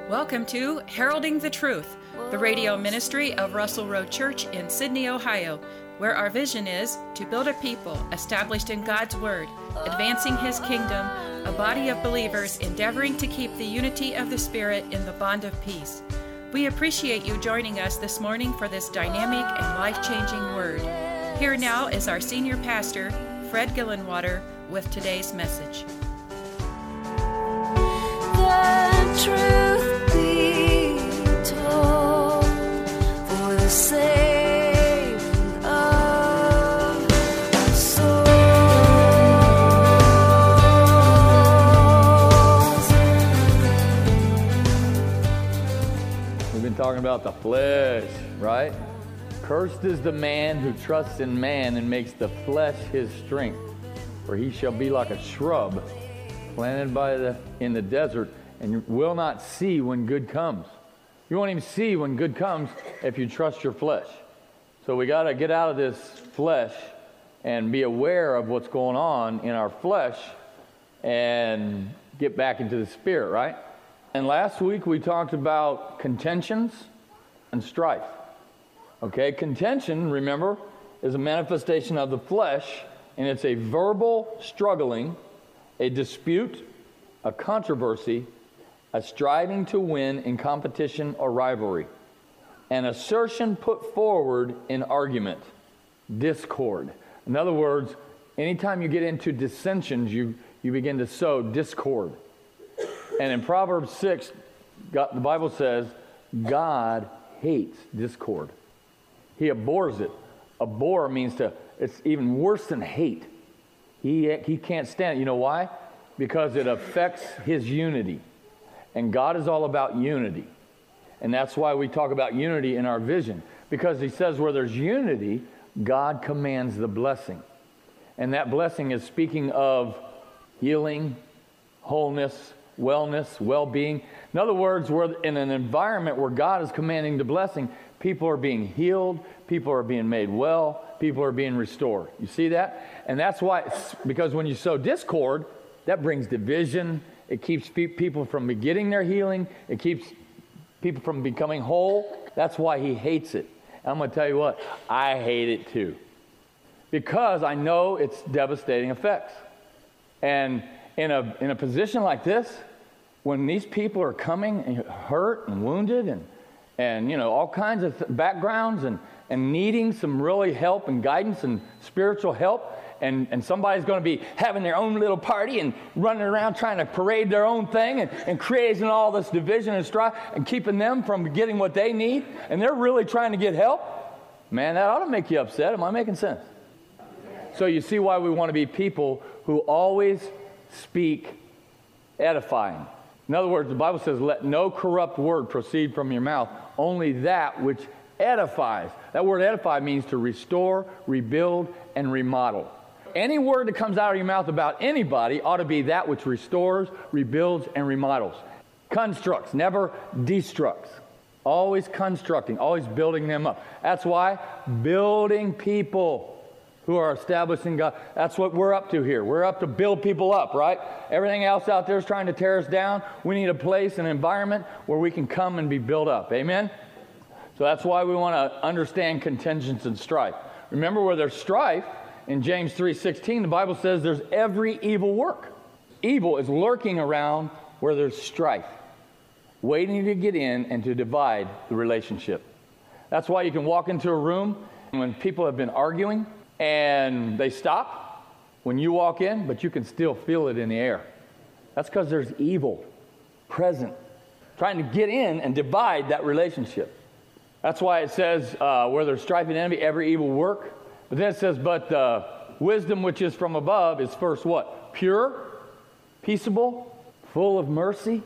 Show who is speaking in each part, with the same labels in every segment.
Speaker 1: Welcome to Heralding the Truth, the radio ministry of Russell Road Church in Sydney, Ohio, where our vision is to build a people established in God's Word, advancing His kingdom, a body of believers endeavoring to keep the unity of the Spirit in the bond of peace. We appreciate you joining us this morning for this dynamic and life-changing word. Here now is our senior pastor, Fred Gillenwater, with today's message.
Speaker 2: The truth be told, for the saving of souls.
Speaker 3: We've been talking about the flesh, right? Cursed is the man who trusts in man and makes the flesh his strength, for he shall be like a shrub planted in the desert, and will not see when good comes. You won't even see when good comes if you trust your flesh. So we got to get out of this flesh and be aware of what's going on in our flesh and get back into the spirit, right? And last week we talked about contentions and strife. Okay, contention, remember, is a manifestation of the flesh, and it's a verbal struggling, a dispute, a controversy, a striving to win in competition or rivalry, an assertion put forward in argument, discord. In other words, anytime you get into dissensions, you begin to sow discord. And in Proverbs 6, the Bible says, God hates discord. He abhors it. Abhor means it's even worse than hate. He can't stand it. You know why? Because it affects his unity. And God is all about unity. And that's why we talk about unity in our vision. Because he says where there's unity, God commands the blessing. And that blessing is speaking of healing, wholeness, wellness, well-being. In other words, we're in an environment where God is commanding the blessing. People are being healed. People are being made well. People are being restored. You see that? And that's why, because when you sow discord, that brings division. It keeps people from getting their healing. It keeps people from becoming whole. That's why he hates it. And I'm going to tell you what, I hate it too. Because I know its devastating effects. And in a position like this, when these people are coming and hurt and wounded and you know, all kinds of backgrounds and needing some really help and guidance and spiritual help, and somebody's going to be having their own little party and running around trying to parade their own thing and creating all this division and strife and keeping them from getting what they need, and they're really trying to get help, man, that ought to make you upset. Am I making sense? So you see why we want to be people who always speak edifying. In other words, the Bible says, let no corrupt word proceed from your mouth, only that which edifies. That word edify means to restore, rebuild, and remodel. Any word that comes out of your mouth about anybody ought to be that which restores, rebuilds, and remodels. Constructs, never destructs. Always constructing, always building them up. That's why building people who are established in God, that's what we're up to here. We're up to build people up, right? Everything else out there is trying to tear us down. We need a place, an environment where we can come and be built up. Amen? So that's why we want to understand contentions and strife. Remember, where there's strife, in James 3:16, the Bible says there's every evil work. Evil is lurking around where there's strife, waiting to get in and to divide the relationship. That's why you can walk into a room when people have been arguing and they stop when you walk in, but you can still feel it in the air. That's because there's evil present, trying to get in and divide that relationship. That's why it says, where there's strife and envy, every evil work. But then it says, but wisdom which is from above is first what? Pure, peaceable, full of mercy.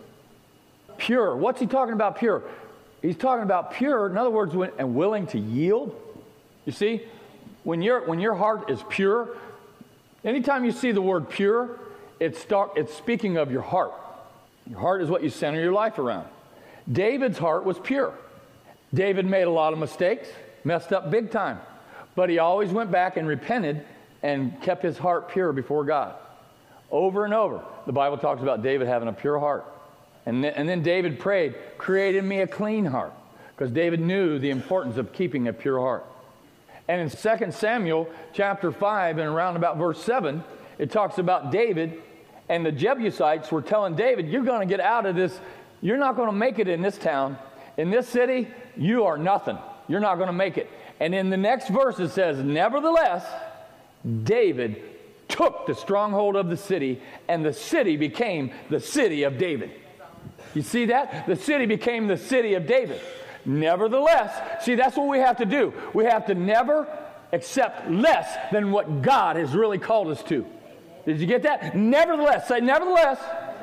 Speaker 3: Pure. What's he talking about pure? He's talking about pure, in other words, and willing to yield. You see, when your heart is pure, anytime you see the word pure, it's speaking of your heart. Your heart is what you center your life around. David's heart was pure. David made a lot of mistakes, messed up big time. But he always went back and repented and kept his heart pure before God. Over and over, the Bible talks about David having a pure heart. And then David prayed, create in me a clean heart, because David knew the importance of keeping a pure heart. And in 2 Samuel chapter 5 and around about verse 7, it talks about David, and the Jebusites were telling David, you're going to get out of this. You're not going to make it in this town. In this city, you are nothing. You're not going to make it. And in the next verse it says, nevertheless, David took the stronghold of the city, and the city became the city of David. You see that? The city became the city of David. Nevertheless, see, that's what we have to do. We have to never accept less than what God has really called us to. Did you get that? Nevertheless. Say, nevertheless.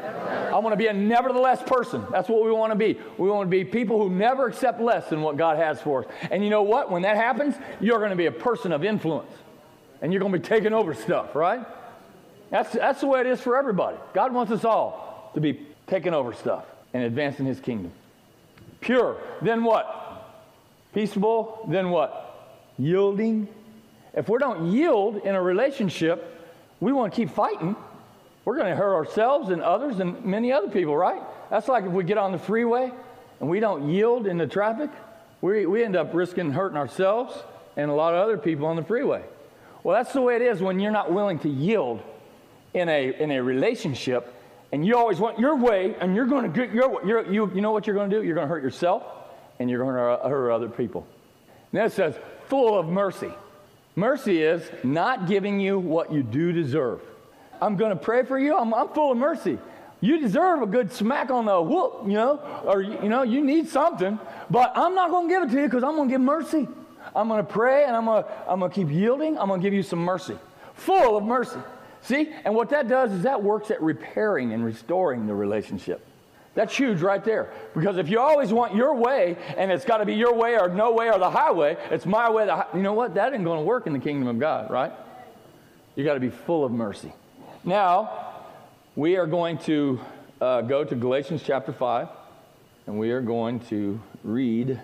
Speaker 3: I want to be a nevertheless person. That's what we want to be. We want to be people who never accept less than what God has for us. And you know what? When that happens, you're going to be a person of influence. And you're going to be taking over stuff, right? That's the way it is for everybody. God wants us all to be taking over stuff and advancing His kingdom. Pure, then what? Peaceable, then what? Yielding. If we don't yield in a relationship, we want to keep fighting. We're going to hurt ourselves and others and many other people, right? That's like if we get on the freeway and we don't yield in the traffic, we end up risking hurting ourselves and a lot of other people on the freeway. Well, that's the way it is when you're not willing to yield in a relationship, and you always want your way, and you're going to get you know what you're going to do? You're going to hurt yourself, and you're going to hurt other people. And then it says, full of mercy. Mercy is not giving you what you do deserve. I'm going to pray for you. I'm full of mercy. You deserve a good smack on the whoop, or you need something, but I'm not going to give it to you because I'm going to give mercy. I'm going to pray, and I'm going to keep yielding. I'm going to give you some mercy. Full of mercy. See? And what that does is that works at repairing and restoring the relationship. That's huge right there. Because if you always want your way, and it's got to be your way or no way or the highway, it's my way. You know what? That ain't going to work in the kingdom of God, right? You got to be full of mercy. Now, we are going to go to Galatians chapter 5, and we are going to read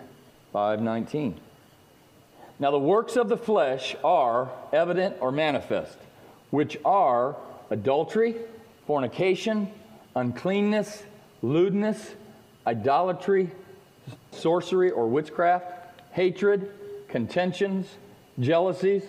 Speaker 3: 5:19. Now, the works of the flesh are evident or manifest, which are adultery, fornication, uncleanness, lewdness, idolatry, sorcery or witchcraft, hatred, contentions, jealousies,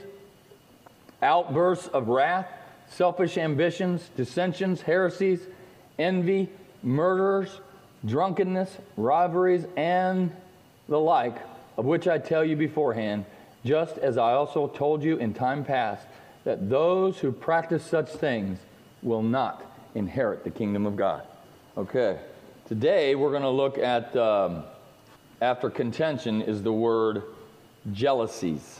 Speaker 3: outbursts of wrath, selfish ambitions, dissensions, heresies, envy, murders, drunkenness, rivalries, and the like, of which I tell you beforehand, just as I also told you in time past, that those who practice such things will not inherit the kingdom of God. Okay, today we're going to look at, after contention is the word jealousies,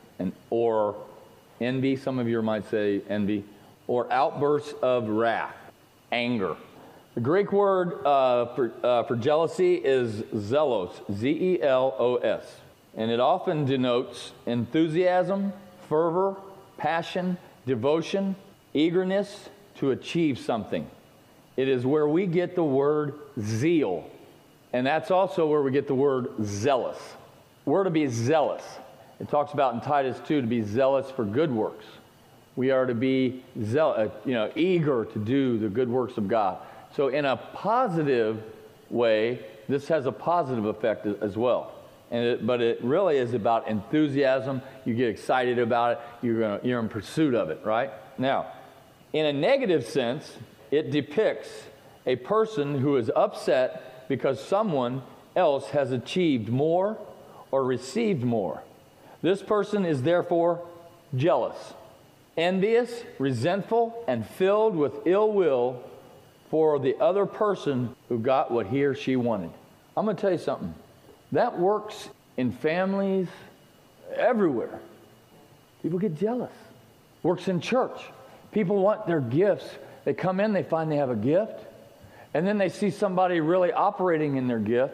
Speaker 3: or envy, some of you might say envy, or outbursts of wrath, anger. The Greek word for jealousy is zelos, Z-E-L-O-S, and it often denotes enthusiasm, fervor, passion, devotion, eagerness to achieve something. It is where we get the word zeal, and that's also where we get the word zealous. We're to be zealous. It talks about in Titus 2 to be zealous for good works. We are to be eager to do the good works of God. So in a positive way, this has a positive effect as well. But it really is about enthusiasm. You get excited about it. You're in pursuit of it, right? Now, in a negative sense, it depicts a person who is upset because someone else has achieved more or received more. This person is therefore jealous, envious, resentful, and filled with ill will for the other person who got what he or she wanted. I'm going to tell you something. That works in families everywhere. People get jealous. Works in church. People want their gifts. They come in, they find they have a gift, and then they see somebody really operating in their gift,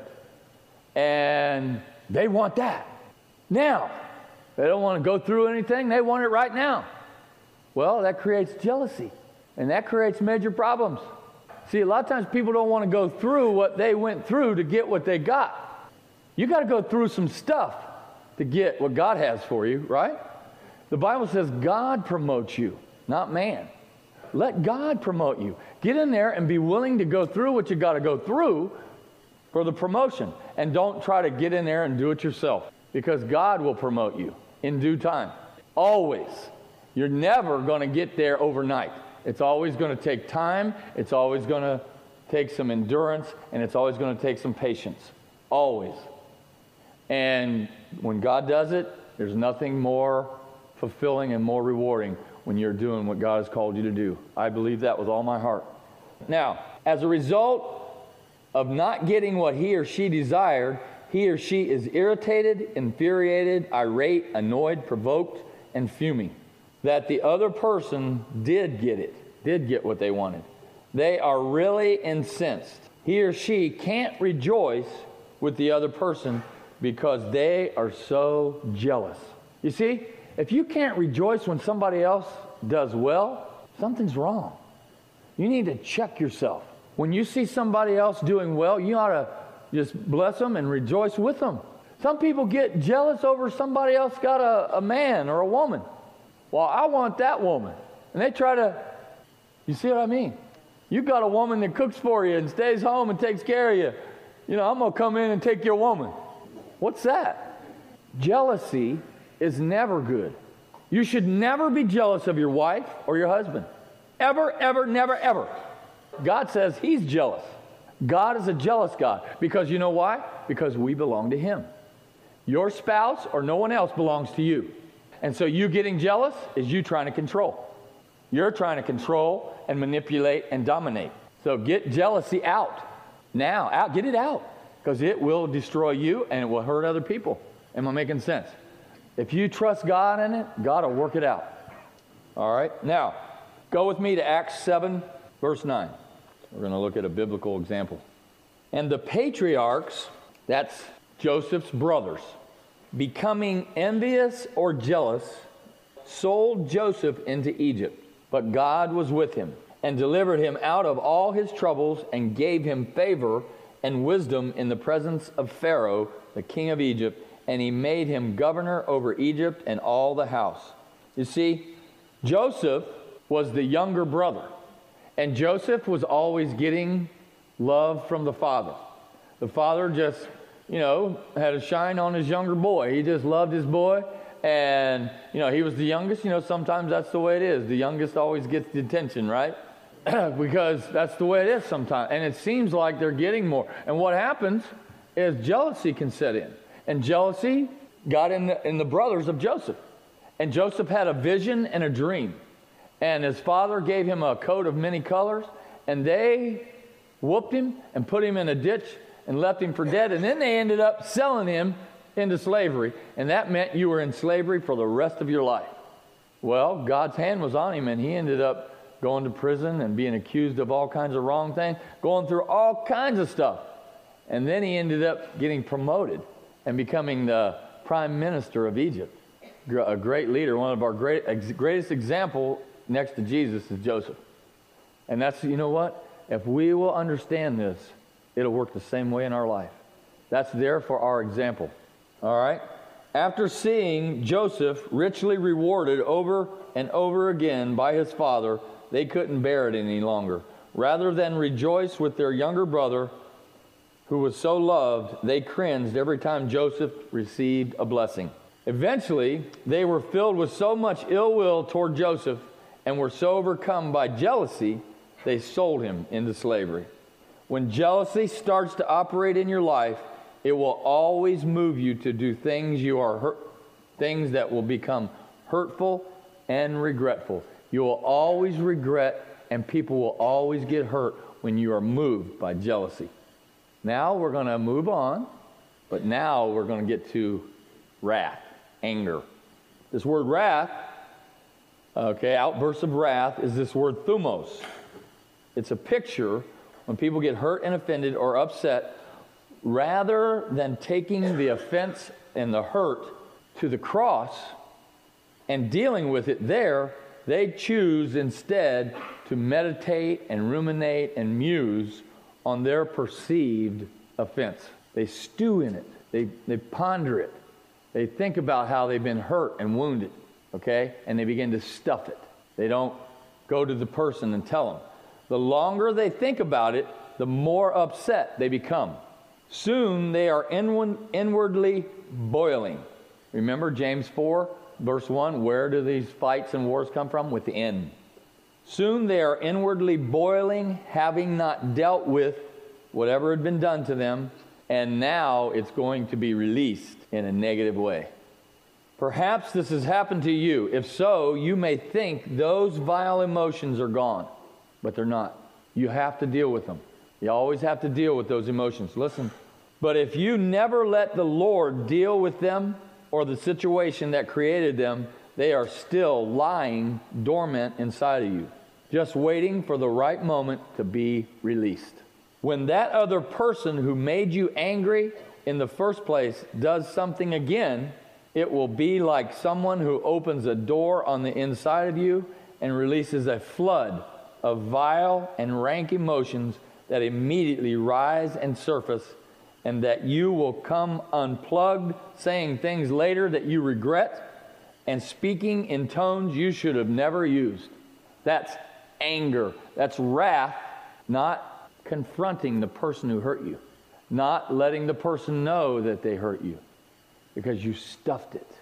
Speaker 3: and they want that now. They don't want to go through anything. They want it right now. Well, that creates jealousy, and that creates major problems. See, a lot of times people don't want to go through what they went through to get what they got. You got to go through some stuff to get what God has for you, right? The Bible says God promotes you, not man. let God promote you. Get in there and be willing to go through what you got to go through for the promotion. And don't try to get in there and do it yourself, because God will promote you in due time. Always. You're never going to get there overnight. It's always going to take time. It's always going to take some endurance, and it's always going to take some patience. Always. And when God does it, there's nothing more fulfilling and more rewarding when you're doing what God has called you to do. I believe that with all my heart. Now, as a result of not getting what he or she desired, he or she is irritated, infuriated, irate, annoyed, provoked, and fuming. That the other person did get what they wanted. They are really incensed. He or she can't rejoice with the other person because they are so jealous. You see, if you can't rejoice when somebody else does well, something's wrong. You need to check yourself. When you see somebody else doing well, you ought to just bless them and rejoice with them. Some people get jealous over somebody else got a man or a woman. Well, I want that woman. And they try to, you see what I mean? You got a woman that cooks for you and stays home and takes care of you. You know, I'm going to come in and take your woman. What's that? Jealousy is never good. You should never be jealous of your wife or your husband. Ever, ever, never, ever. God says he's jealous. God is a jealous God. Because you know why? Because we belong to him. Your spouse or no one else belongs to you. And so you getting jealous is you trying to control. You're trying to control and manipulate and dominate. So get jealousy out. Now, get it out. Because it will destroy you and it will hurt other people. Am I making sense? If you trust God in it, God will work it out. All right? Now, go with me to Acts 7, verse 9. We're going to look at a biblical example. And the patriarchs, that's Joseph's brothers, becoming envious or jealous, sold Joseph into Egypt. But God was with him and delivered him out of all his troubles and gave him favor and wisdom in the presence of Pharaoh, the king of Egypt, and he made him governor over Egypt and all the house. You see, Joseph was the younger brother, and Joseph was always getting love from the father. The father just, had a shine on his younger boy. He just loved his boy, and, he was the youngest. Sometimes that's the way it is. The youngest always gets the attention, right? Because that's the way it is sometimes. And it seems like they're getting more. And what happens is jealousy can set in. And jealousy got in the brothers of Joseph. And Joseph had a vision and a dream. And his father gave him a coat of many colors. And they whooped him and put him in a ditch and left him for dead. And then they ended up selling him into slavery. And that meant you were in slavery for the rest of your life. Well, God's hand was on him, and he ended up going to prison and being accused of all kinds of wrong things, going through all kinds of stuff. And then he ended up getting promoted and becoming the prime minister of Egypt. A great leader. One of our greatest example next to Jesus is Joseph. And that's, you know what? If we will understand this, it'll work the same way in our life. That's there for our example. All right? After seeing Joseph richly rewarded over and over again by his father, they couldn't bear it any longer. Rather than rejoice with their younger brother, who was so loved, they cringed every time Joseph received a blessing. Eventually, they were filled with so much ill will toward Joseph and were so overcome by jealousy, they sold him into slavery. When jealousy starts to operate in your life, it will always move you to do things things that will become hurtful and regretful. You will always regret, and people will always get hurt when you are moved by jealousy. Now we're going to move on, but now we're going to get to wrath, anger. This word wrath, outbursts of wrath, is this word thumos. It's a picture when people get hurt and offended or upset, rather than taking the offense and the hurt to the cross and dealing with it there, they choose instead to meditate and ruminate and muse on their perceived offense. They stew in it. They ponder it. They think about how they've been hurt and wounded, okay? And they begin to stuff it. They don't Go to the person and tell them. The longer they think about it, the more upset they become. Soon they are inwardly boiling. Remember James 4, verse 1, where do these fights and wars come from? Within. Soon they are inwardly boiling, having not dealt with whatever had been done to them, and now it's going to be released in a negative way. Perhaps this has happened to you. If so, you may think those vile emotions are gone, but they're not. You have to deal with them. You always have to deal with those emotions. Listen, but if you never let the Lord deal with them or the situation that created them, they are still lying dormant inside of you, just waiting for the right moment to be released. When that other person who made you angry in the first place does something again, it will be like someone who opens a door on the inside of you and releases a flood of vile and rank emotions that immediately rise and surface, and that you will come unplugged, saying things later that you regret, and speaking in tones you should have never used. That's anger. That's wrath, not confronting the person who hurt you, not letting the person know that they hurt you, because you stuffed it.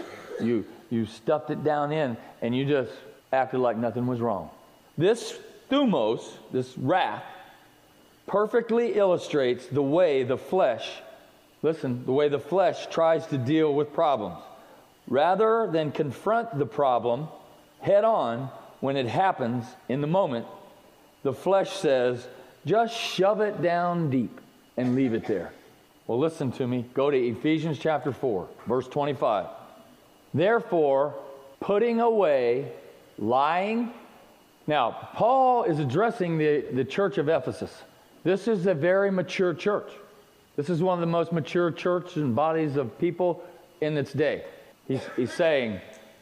Speaker 3: You stuffed it down in, and you just acted like nothing was wrong. This thumos, this wrath, perfectly illustrates the way the flesh, listen, the way the flesh tries to deal with problems. Rather than confront the problem head on when it happens in the moment, the flesh says, just shove it down deep and leave it there. Well, listen to me. Go to Ephesians chapter 4, verse 25. Therefore, putting away lying. Now, Paul is addressing the church of Ephesus. This is a very mature church. This is one of the most mature churches and bodies of people in its day. He's saying,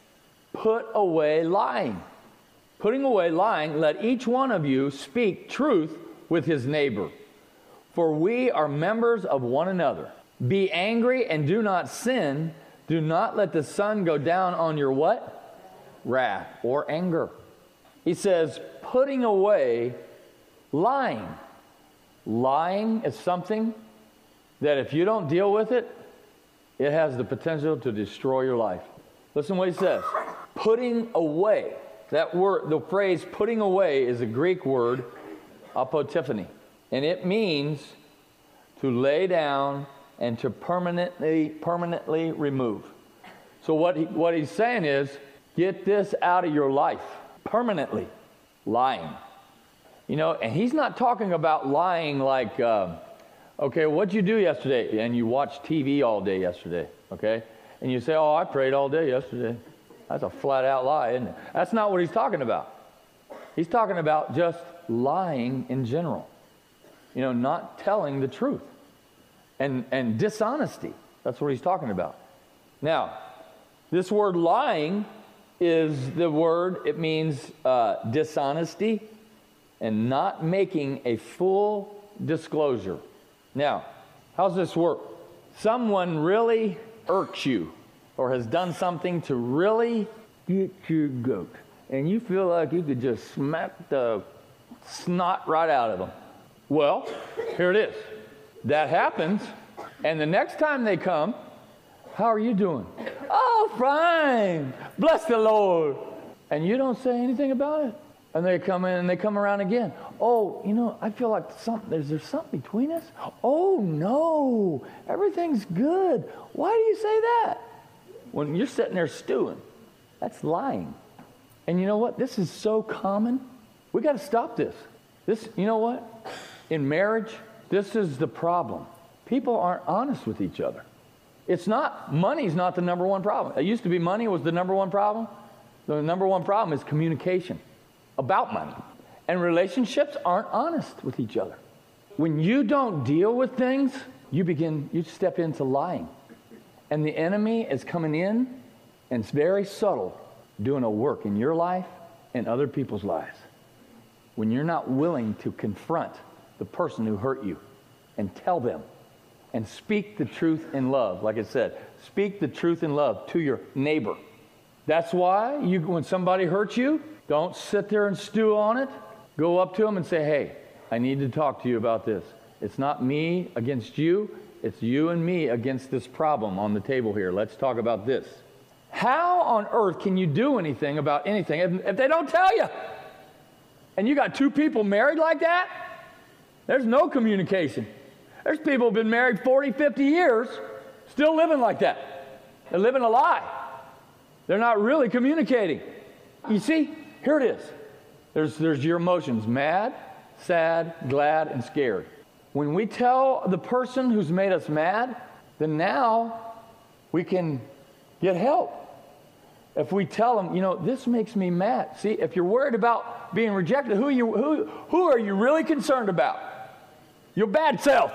Speaker 3: put away lying. Putting away lying, let each one of you speak truth with his neighbor. For we are members of one another. Be angry and do not sin. Do not let the sun go down on your what? Wrath or anger. He says, putting away lying. Lying is something that if you don't deal with it, it has the potential to destroy your life. Listen what he says. Putting away. That word, the phrase putting away, is a Greek word, apotiphany. And it means to lay down and to permanently remove. So what he's saying is, get this out of your life permanently. Lying. You know, and he's not talking about lying like, okay, what'd you do yesterday? And you watched TV all day yesterday, okay? And you say, oh, I prayed all day yesterday. That's a flat out lie, isn't it? That's not what he's talking about. He's talking about just lying in general. You know, not telling the truth. And dishonesty. That's what he's talking about. Now, this word lying is the word, it means dishonesty and not making a full disclosure. Now, how's this work? Someone really irks you or has done something to really get your goat, and you feel like you could just smack the snot right out of them. Well, here it is. That happens, and the next time they come, how are you doing? Oh, fine. Bless the Lord. And you don't say anything about it. And they come in and they come around again. Oh, you know, I feel like is there something between us? Oh, no. Everything's good. Why do you say that? When you're sitting there stewing, that's lying. And you know what? This is so common. We got to stop this. You know what? In marriage, this is the problem. People aren't honest with each other. Money's not the number one problem. It used to be money was the number one problem. The number one problem is communication about money. And relationships aren't honest with each other. When you don't deal with things, you step into lying. And the enemy is coming in, and it's very subtle, doing a work in your life and other people's lives. When you're not willing to confront the person who hurt you and tell them and speak the truth in love, like I said, speak the truth in love to your neighbor. That's why when somebody hurts you, Don't sit there and stew on it. Go up to them and say, hey, I need to talk to you about this. It's not me against you. It's you and me against this problem on the table here. Let's talk about this. How on earth can you do anything about anything if they don't tell you? And you got two people married like that? There's no communication. There's people who've been married 40, 50 years, still living like that. They're living a lie. They're not really communicating. You see, here it is. There's your emotions, mad, sad, glad, and scared. When we tell the person who's made us mad, then now we can get help. If we tell them, this makes me mad. See, if you're worried about being rejected, who are you really concerned about? Your bad self.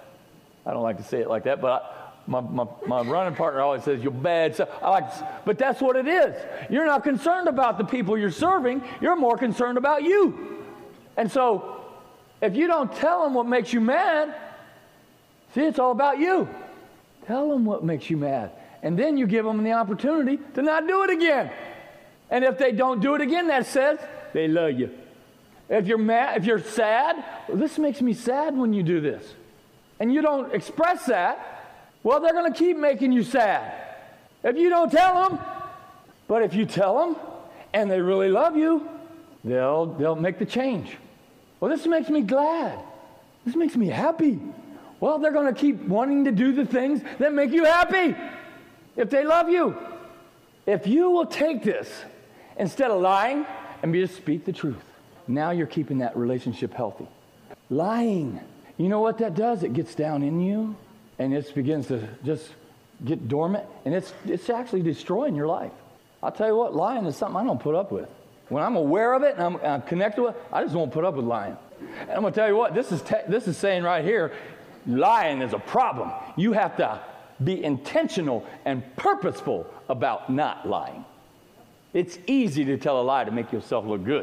Speaker 3: I don't like to say it like that, but my running partner always says, your bad self. But that's what it is. You're not concerned about the people you're serving. You're more concerned about you. And so, if you don't tell them what makes you mad, see, it's all about you. Tell them what makes you mad. And then you give them the opportunity to not do it again. And if they don't do it again, that says they love you. If you're mad, if you're sad, this makes me sad when you do this. And you don't express that, well, they're going to keep making you sad. If you don't tell them, but if you tell them and they really love you, they'll make the change. Well, this makes me glad. This makes me happy. Well, they're going to keep wanting to do the things that make you happy if they love you. If you will take this instead of lying and just speak the truth, now you're keeping that relationship healthy. Lying, you know what that does? It gets down in you and it begins to just get dormant, and it's actually destroying your life. I'll tell you what, lying is something I don't put up with. When I'm aware of it and I'm connected with it, I just won't put up with lying. And I'm going to tell you what, this is saying right here, lying is a problem. You have to be intentional and purposeful about not lying. It's easy to tell a lie to make yourself look good.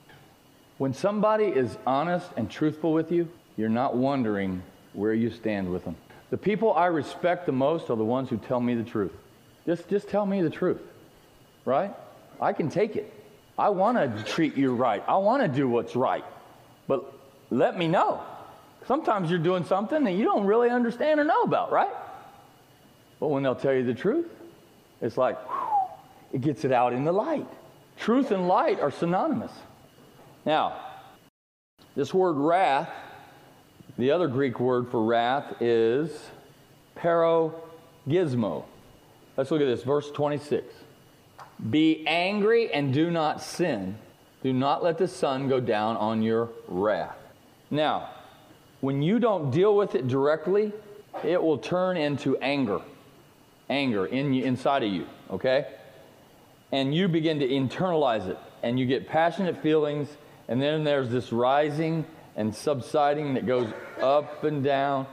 Speaker 3: When somebody is honest and truthful with you, you're not wondering where you stand with them. The people I respect the most are the ones who tell me the truth. Just tell me the truth, right? I can take it. I want to treat you right. I want to do what's right. But let me know. Sometimes you're doing something that you don't really understand or know about, right? But when they'll tell you the truth, it's like, whew, it gets it out in the light. Truth and light are synonymous. Now, this word wrath, the other Greek word for wrath is parogismo. Let's look at this, verse 26. Be angry and do not sin. Do not let the sun go down on your wrath. Now, when you don't deal with it directly, it will turn into anger. Anger inside of you, okay? And you begin to internalize it. And you get passionate feelings. And then there's this rising and subsiding that goes up and down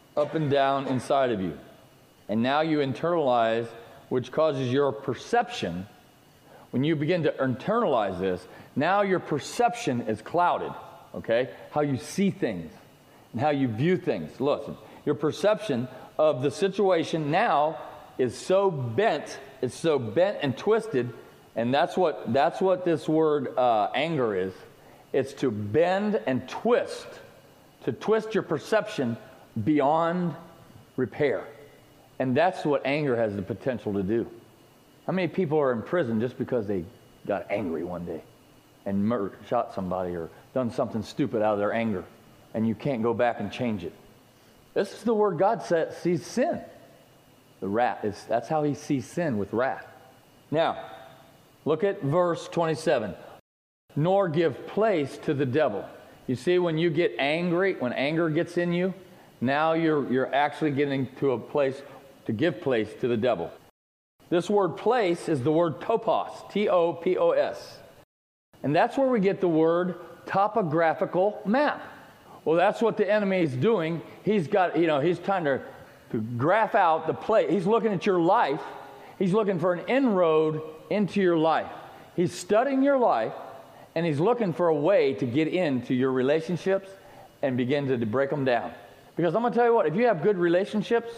Speaker 3: inside of you. And now you internalize, which causes your perception. When you begin to internalize this, now your perception is clouded, okay? How you see things and how you view things. Listen, your perception of the situation now is so bent, it's so bent and twisted, and that's what this word anger is. It's to bend and twist, to twist your perception beyond repair. And that's what anger has the potential to do. How many people are in prison just because they got angry one day and shot somebody or done something stupid out of their anger, and you can't go back and change it? This is the word God sees sin. The wrath that's how he sees sin, with wrath. Now, look at verse 27. Nor give place to the devil. You see, when you get angry, when anger gets in you, now you're actually getting to a place to give place to the devil. This word place is the word topos, T-O-P-O-S. And that's where we get the word topographical map. Well, that's what the enemy is doing. He's got, he's trying to graph out the place. He's looking at your life. He's looking for an inroad into your life. He's studying your life, and he's looking for a way to get into your relationships and begin to break them down. Because I'm going to tell you what, if you have good relationships,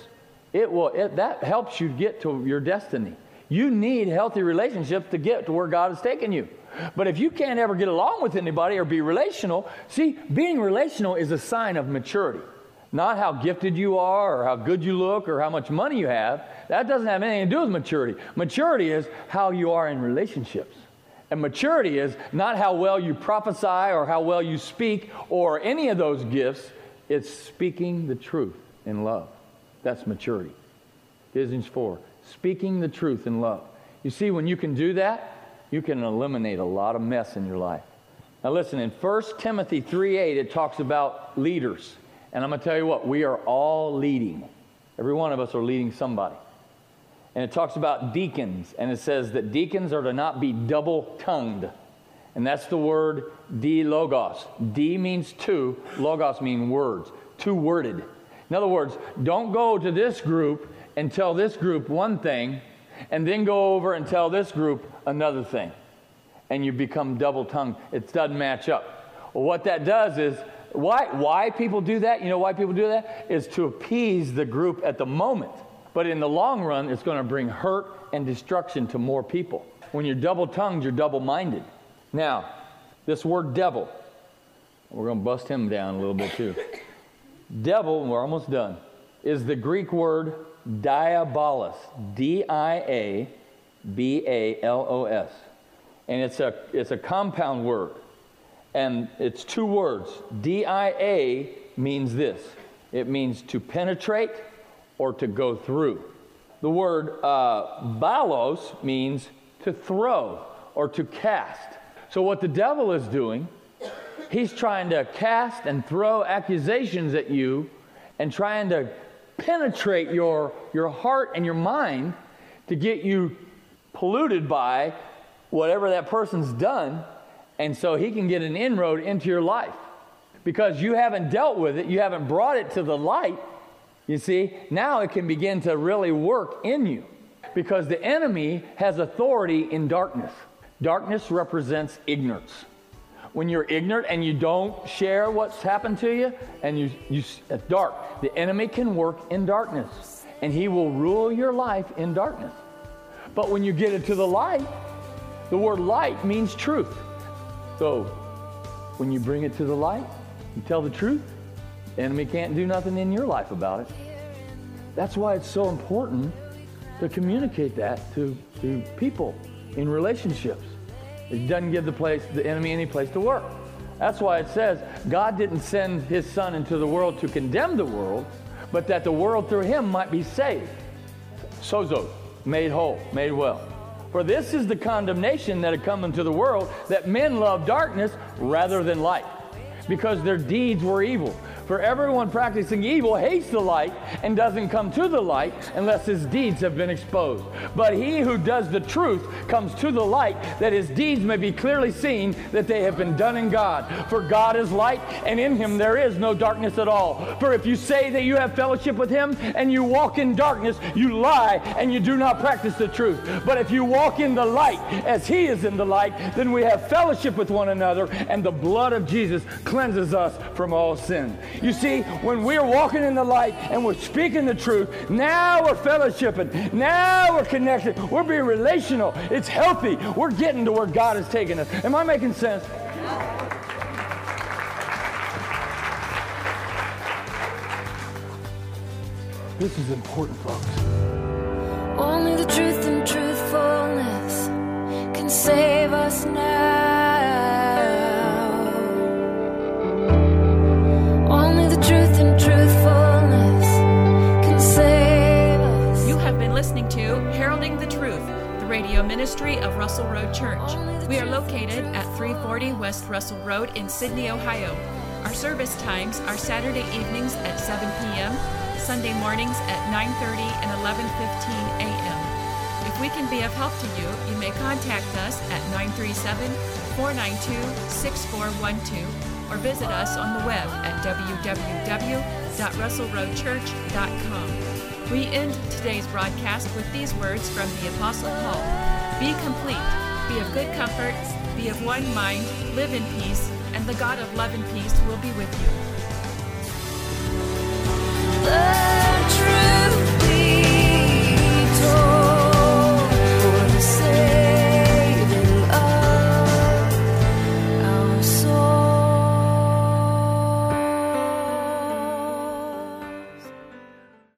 Speaker 3: that helps you get to your destiny. You need healthy relationships to get to where God has taken you. But if you can't ever get along with anybody or be relational, see, being relational is a sign of maturity. Not how gifted you are or how good you look or how much money you have. That doesn't have anything to do with maturity. Maturity is how you are in relationships. And maturity is not how well you prophesy or how well you speak or any of those gifts. It's speaking the truth in love. That's maturity. Ephesians 4, speaking the truth in love. You see, when you can do that, you can eliminate a lot of mess in your life. Now listen, in 1 Timothy 3:8, it talks about leaders. And I'm going to tell you what, we are all leading. Every one of us are leading somebody. And it talks about deacons, and it says that deacons are to not be double-tongued. And that's the word D-logos. D means two, logos means words, two-worded. In other words, don't go to this group and tell this group one thing, and then go over and tell this group another thing. And you become double-tongued. It doesn't match up. Well, what that does is, why people do that? You know why people do that? Is to appease the group at the moment. But in the long run, it's going to bring hurt and destruction to more people. When you're double-tongued, you're double-minded. Now, this word devil, we're going to bust him down a little bit too. Devil, and we're almost done, is the Greek word diabolos, D-I-A-B-A-L-O-S. And it's a compound word. And it's two words. D-I-A means this. It means to penetrate or to go through. The word balos means to throw or to cast. So what the devil is doing, he's trying to cast and throw accusations at you and trying to penetrate your heart and your mind to get you polluted by whatever that person's done, and so he can get an inroad into your life. Because you haven't dealt with it, you haven't brought it to the light, you see, now it can begin to really work in you. Because the enemy has authority in darkness. Darkness represents ignorance. When you're ignorant and you don't share what's happened to you, and it's dark, the enemy can work in darkness, and he will rule your life in darkness. But when you get into the light, the word light means truth. So when you bring it to the light, you tell the truth, the enemy can't do nothing in your life about it. That's why it's so important to communicate that to people in relationships. It doesn't give the enemy any place to work. That's why it says God didn't send his son into the world to condemn the world, but that the world through him might be saved. Sozo, made whole, made well. For this is the condemnation that had come into the world, that men love darkness rather than light, because their deeds were evil. For everyone practicing evil hates the light and doesn't come to the light unless his deeds have been exposed. But he who does the truth comes to the light, that his deeds may be clearly seen that they have been done in God. For God is light, and in him there is no darkness at all. For if you say that you have fellowship with him and you walk in darkness, you lie and you do not practice the truth. But if you walk in the light as he is in the light, then we have fellowship with one another, and the blood of Jesus cleanses us from all sin. You see, when we're walking in the light and we're speaking the truth, now we're fellowshipping. Now we're connected. We're being relational. It's healthy. We're getting to where God has taken us. Am I making sense? This is important, folks.
Speaker 2: Only the truth and truthfulness can save us now. Only the truth and truthfulness can save us.
Speaker 1: You have been listening to Heralding the Truth, the radio ministry of Russell Road Church. We are located at 340 West Russell Road in Sydney, Ohio. Our service times are Saturday evenings at 7 p.m., Sunday mornings at 9:30 and 11:15 a.m. If we can be of help to you, you may contact us at 937-492-6412 or visit us on the web at www.russellroadchurch.com. We end today's broadcast with these words from the Apostle Paul. Be complete, be of good comfort, be of one mind, live in peace, and the God of love and peace will be with you.